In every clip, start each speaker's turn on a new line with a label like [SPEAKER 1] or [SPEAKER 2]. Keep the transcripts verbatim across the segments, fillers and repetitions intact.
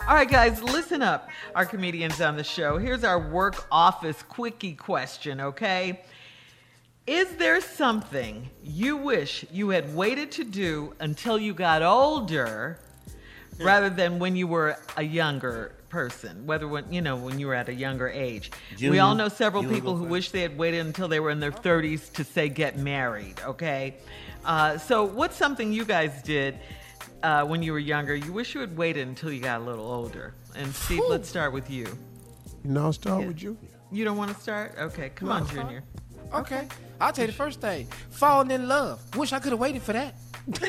[SPEAKER 1] All right, guys, listen up. Our comedians on the show. Here's our work office quickie question, okay? Is there something you wish you had waited to do until you got older rather than when you were a younger person, whether when, you know, when you were at a younger age?
[SPEAKER 2] Junior,
[SPEAKER 1] we all know several people who
[SPEAKER 2] first.
[SPEAKER 1] wish they had waited until they were in their thirties to say get married, okay? Uh, so what's something you guys did uh, when you were younger you wish you had waited until you got a little older? And Steve,
[SPEAKER 3] Whew.
[SPEAKER 1] let's start with you.
[SPEAKER 3] You know, I'll start
[SPEAKER 1] Yeah.
[SPEAKER 3] with Junior.
[SPEAKER 1] You don't want to start? Okay, come
[SPEAKER 3] No.
[SPEAKER 1] on, Junior.
[SPEAKER 4] Okay. I'll tell you the first thing. Falling in love. Wish I could have waited for that.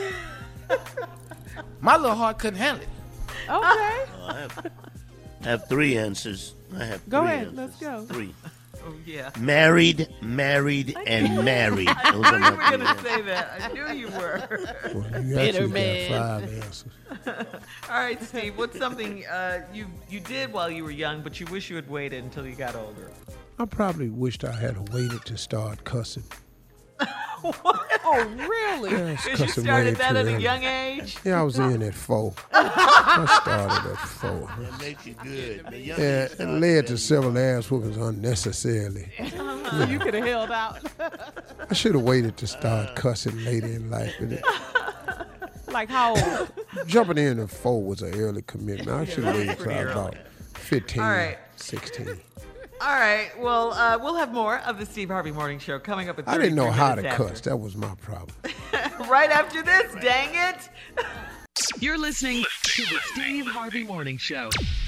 [SPEAKER 4] My little heart couldn't handle it.
[SPEAKER 5] Okay.
[SPEAKER 2] Oh, I have, I have three answers. I have
[SPEAKER 5] Go
[SPEAKER 2] three
[SPEAKER 5] ahead,
[SPEAKER 2] answers.
[SPEAKER 5] let's go.
[SPEAKER 2] Three.
[SPEAKER 1] Oh, yeah.
[SPEAKER 2] Married, married, and married. Those
[SPEAKER 1] I
[SPEAKER 2] are
[SPEAKER 1] knew you
[SPEAKER 2] my
[SPEAKER 1] were
[SPEAKER 2] three
[SPEAKER 1] going to
[SPEAKER 2] answers.
[SPEAKER 1] say that. I knew you were.
[SPEAKER 3] Well, you
[SPEAKER 5] Bitter
[SPEAKER 3] actually
[SPEAKER 5] man.
[SPEAKER 3] got five answers.
[SPEAKER 1] All right, Steve, what's something uh, you, you did while you were young, but you wish you had waited until you got older?
[SPEAKER 3] I probably wished I had waited to start cussing.
[SPEAKER 5] Oh, really?
[SPEAKER 3] Yeah, I was
[SPEAKER 1] Because you
[SPEAKER 3] cussing way
[SPEAKER 1] started that
[SPEAKER 3] too
[SPEAKER 1] at a
[SPEAKER 3] early.
[SPEAKER 1] young age?
[SPEAKER 3] Yeah, I was in at four. I started at four.
[SPEAKER 2] That makes you good. The young
[SPEAKER 3] Yeah,
[SPEAKER 2] age
[SPEAKER 3] it
[SPEAKER 2] starts
[SPEAKER 3] led to
[SPEAKER 2] better.
[SPEAKER 3] several ass whoopings unnecessarily.
[SPEAKER 5] So you could have held out.
[SPEAKER 3] I should have waited to start cussing later in life. But it,
[SPEAKER 5] Like how old?
[SPEAKER 3] jumping in at four was an early commitment. I should have waited till I was
[SPEAKER 1] pretty
[SPEAKER 3] about fifteen,
[SPEAKER 1] All right.
[SPEAKER 3] sixteen.
[SPEAKER 1] All right, well, uh, we'll have more of the Steve Harvey Morning Show coming up at
[SPEAKER 3] I didn't know how to
[SPEAKER 1] minutes
[SPEAKER 3] cuss.
[SPEAKER 1] after.
[SPEAKER 3] That was my problem.
[SPEAKER 1] Right after this, dang it.
[SPEAKER 6] You're listening to the Steve Harvey Morning Show.